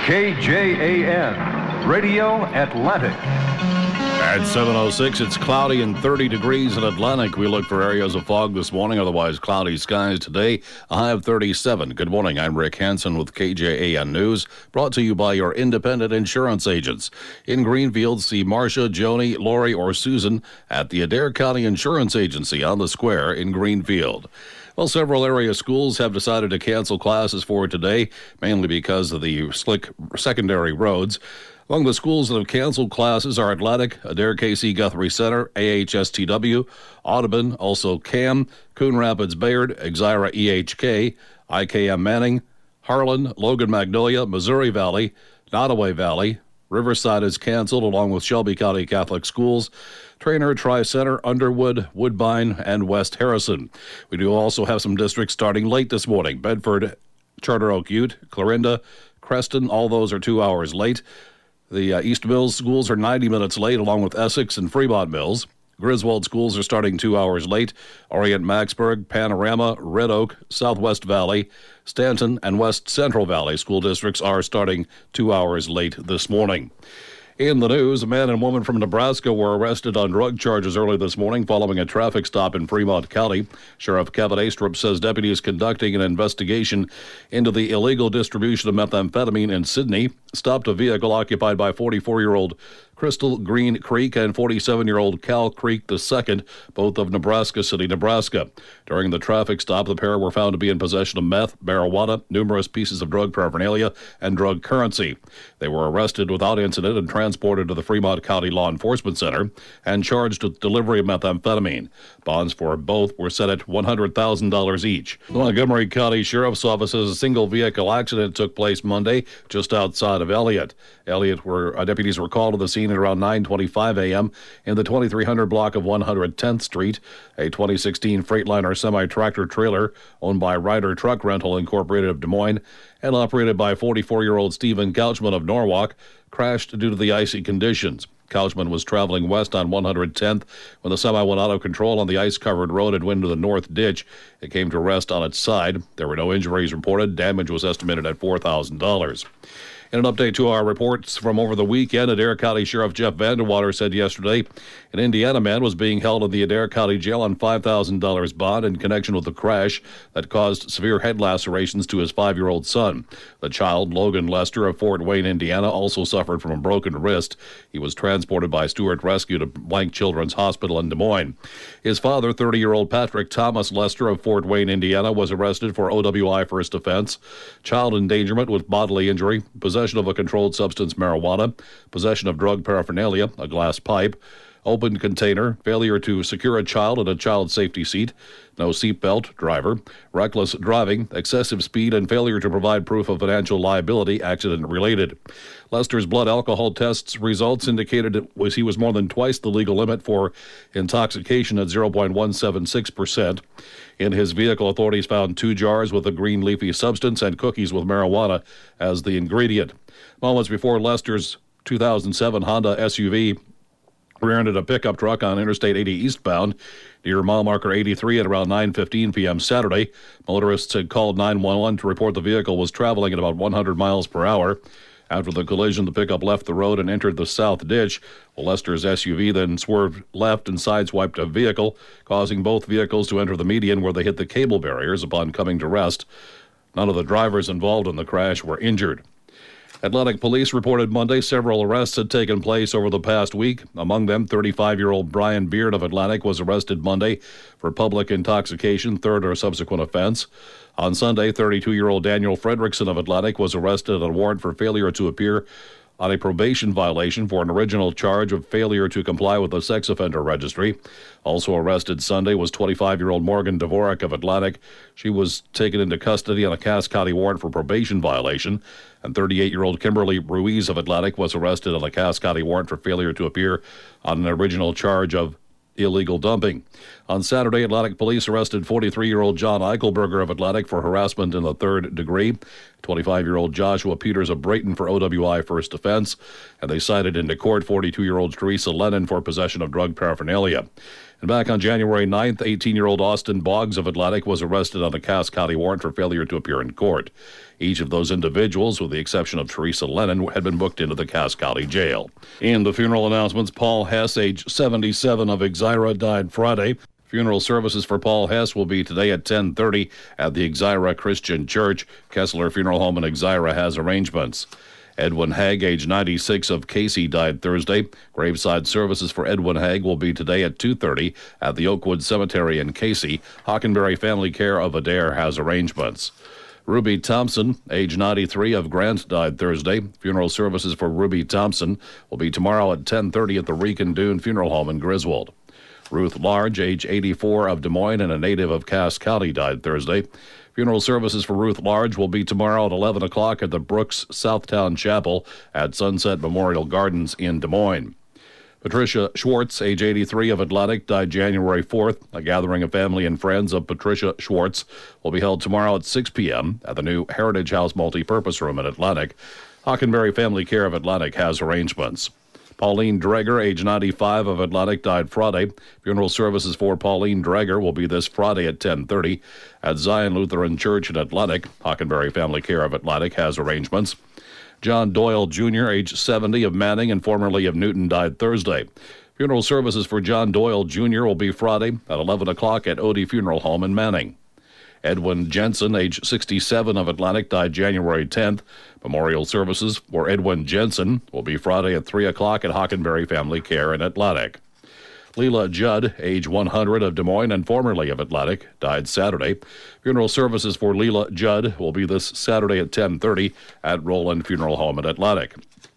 KJAN, Radio Atlantic. At 7:06, it's cloudy and 30 degrees in Atlantic. We look for areas of fog this morning, otherwise cloudy skies today. A high of 37. Good morning. I'm Rick Hansen with KJAN News, brought to you by your independent insurance agents. In Greenfield, see Marcia, Joni, Lori, or Susan at the Adair County Insurance Agency on the square in Greenfield. Well, several area schools have decided to cancel classes for today, mainly because of the slick secondary roads. Among the schools that have canceled classes are Atlantic, Adair KC Guthrie Center, AHSTW, Audubon, also CAM, Coon Rapids Bayard, Exira EHK, IKM Manning, Harlan, Logan Magnolia, Missouri Valley, Nottoway Valley. Riverside is canceled along with Shelby County Catholic Schools, Trainer, Tri-Center, Underwood, Woodbine, and West Harrison. We do also have some districts starting late this morning. Bedford, Charter Oak Ute, Clarinda, Creston, all those are 2 hours late. The East Mills schools are 90 minutes late, along with Essex and Fremont Mills. Griswold schools are starting 2 hours late. Orient Maxburg, Panorama, Red Oak, Southwest Valley, Stanton, and West Central Valley school districts are starting 2 hours late this morning. In the news, a man and woman from Nebraska were arrested on drug charges early this morning following a traffic stop in Fremont County. Sheriff Kevin Astrup says deputies conducting an investigation into the illegal distribution of methamphetamine in Sydney stopped a vehicle occupied by 44-year-old Crystal Green Creek and 47-year-old Cal Creek II, both of Nebraska City, Nebraska. During the traffic stop, the pair were found to be in possession of meth, marijuana, numerous pieces of drug paraphernalia, and drug currency. They were arrested without incident and transported to the Fremont County Law Enforcement Center and charged with delivery of methamphetamine. Bonds for both were set at $100,000 each. The Montgomery County Sheriff's Office says a single vehicle accident took place Monday just outside of Elliott. Deputies were called to the scene at around 9:25 a.m. in the 2300 block of 110th Street. A 2016 Freightliner semi-tractor trailer owned by Ryder Truck Rental Incorporated of Des Moines and operated by 44-year-old Stephen Couchman of Norwalk crashed due to the icy conditions. Couchman was traveling west on 110th when the semi went out of control on the ice-covered road and went into the north ditch. It came to rest on its side. There were no injuries reported. Damage was estimated at $4,000. In an update to our reports from over the weekend, Adair County Sheriff Jeff Vanderwater said yesterday an Indiana man was being held in the Adair County Jail on $5,000 bond in connection with the crash that caused severe head lacerations to his 5-year-old son. The child, Logan Lester of Fort Wayne, Indiana, also suffered from a broken wrist. He was transported by Stewart Rescue to Blank Children's Hospital in Des Moines. His father, 30-year-old Patrick Thomas Lester of Fort Wayne, Indiana, was arrested for OWI first offense, child endangerment with bodily injury, possession of a controlled substance, marijuana, possession of drug paraphernalia, a glass pipe, open container, failure to secure a child in a child safety seat, no seatbelt, driver, reckless driving, excessive speed, and failure to provide proof of financial liability, accident-related. Lester's blood alcohol tests results indicated he was more than twice the legal limit for intoxication at 0.176%. In his vehicle, authorities found 2 jars with a green leafy substance and cookies with marijuana as the ingredient. Moments before Lester's 2007 Honda SUV rear-ended a pickup truck on Interstate 80 eastbound near mile marker 83 at around 9:15 p.m. Saturday. Motorists had called 911 to report the vehicle was traveling at about 100 miles per hour. After the collision, the pickup left the road and entered the south ditch. Lester's SUV then swerved left and sideswiped a vehicle, causing both vehicles to enter the median where they hit the cable barriers upon coming to rest. None of the drivers involved in the crash were injured. Atlantic police reported Monday several arrests had taken place over the past week. Among them, 35-year-old Brian Beard of Atlantic was arrested Monday for public intoxication, third or subsequent offense. On Sunday, 32-year-old Daniel Fredrickson of Atlantic was arrested on a warrant for failure to appear on a probation violation for an original charge of failure to comply with the sex offender registry. Also arrested Sunday was 25-year-old Morgan Dvorak of Atlantic. She was taken into custody on a Cass County warrant for probation violation. And 38-year-old Kimberly Ruiz of Atlantic was arrested on a Cass County warrant for failure to appear on an original charge of illegal dumping. On Saturday, Atlantic police arrested 43-year-old John Eichelberger of Atlantic for harassment in the third degree, 25-year-old Joshua Peters of Brayton for OWI first offense, and they cited into court 42-year-old Teresa Lennon for possession of drug paraphernalia. And back on January 9th, 18-year-old Austin Boggs of Atlantic was arrested on a Cass County warrant for failure to appear in court. Each of those individuals, with the exception of Teresa Lennon, had been booked into the Cass County Jail. In the funeral announcements, Paul Hess, age 77 of Exira, died Friday. Funeral services for Paul Hess will be today at 10:30 at the Exira Christian Church. Kessler Funeral Home in Exira has arrangements. Edwin Haig, age 96 of Casey, died Thursday. Graveside services for Edwin Haig will be today at 2:30 at the Oakwood Cemetery in Casey. Hockenberry Family Care of Adair has arrangements. Ruby Thompson, age 93 of Grant, died Thursday. Funeral services for Ruby Thompson will be tomorrow at 10:30 at the Rican Dune Funeral Home in Griswold. Ruth Large, age 84 of Des Moines and a native of Cass County, died Thursday. Funeral services for Ruth Large will be tomorrow at 11 o'clock at the Brooks Southtown Chapel at Sunset Memorial Gardens in Des Moines. Patricia Schwartz, age 83 of Atlantic, died January 4th. A gathering of family and friends of Patricia Schwartz will be held tomorrow at 6 p.m. at the new Heritage House Multipurpose Room in Atlantic. Hockenberry Family Care of Atlantic has arrangements. Pauline Dreger, age 95 of Atlantic, died Friday. Funeral services for Pauline Dreger will be this Friday at 10:30 at Zion Lutheran Church in Atlantic. Hockenberry Family Care of Atlantic has arrangements. John Doyle Jr., age 70 of Manning and formerly of Newton, died Thursday. Funeral services for John Doyle Jr. will be Friday at 11 o'clock at Odie Funeral Home in Manning. Edwin Jensen, age 67 of Atlantic, died January 10th. Memorial services for Edwin Jensen will be Friday at 3 o'clock at Hockenberry Family Care in Atlantic. Leela Judd, age 100 of Des Moines and formerly of Atlantic, died Saturday. Funeral services for Leela Judd will be this Saturday at 10:30 at Roland Funeral Home in Atlantic.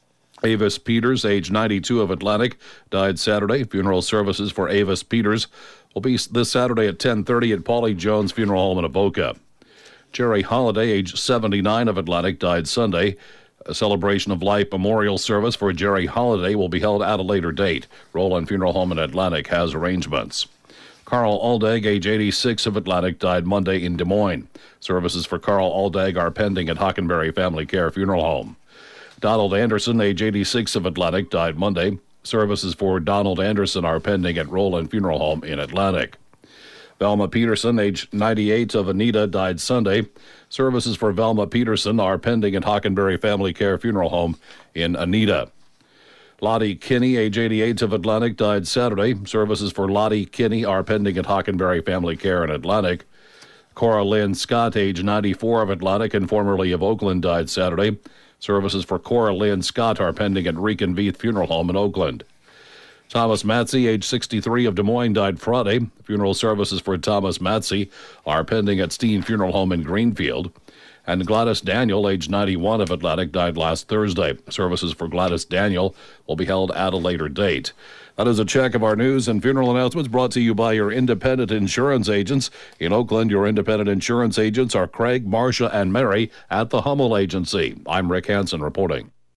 Avis Peters, age 92 of Atlantic, died Saturday. Funeral services for Avis Peters will be this Saturday at 10:30 at Paulie Jones Funeral Home in Avoca. Jerry Holliday, age 79 of Atlantic, died Sunday. A celebration of life memorial service for Jerry Holliday will be held at a later date. Roland Funeral Home in Atlantic has arrangements. Carl Aldag, age 86 of Atlantic, died Monday in Des Moines. Services for Carl Aldag are pending at Hockenberry Family Care Funeral Home. Donald Anderson, age 86 of Atlantic, died Monday. Services for Donald Anderson are pending at Roland Funeral Home in Atlantic. Velma Peterson, age 98 of Anita, died Sunday. Services for Velma Peterson are pending at Hockenberry Family Care Funeral Home in Anita. Lottie Kinney, age 88 of Atlantic, died Saturday. Services for Lottie Kinney are pending at Hockenberry Family Care in Atlantic. Cora Lynn Scott, age 94 of Atlantic and formerly of Oakland, died Saturday. Services for Cora Lynn Scott are pending at Rican Veith Funeral Home in Oakland. Thomas Matsey, age 63 of Des Moines, died Friday. Funeral services for Thomas Matsey are pending at Steen Funeral Home in Greenfield. And Gladys Daniel, age 91 of Atlantic, died last Thursday. Services for Gladys Daniel will be held at a later date. That is a check of our news and funeral announcements brought to you by your independent insurance agents. In Oakland, your independent insurance agents are Craig, Marcia, and Mary at the Hummel Agency. I'm Rick Hansen reporting.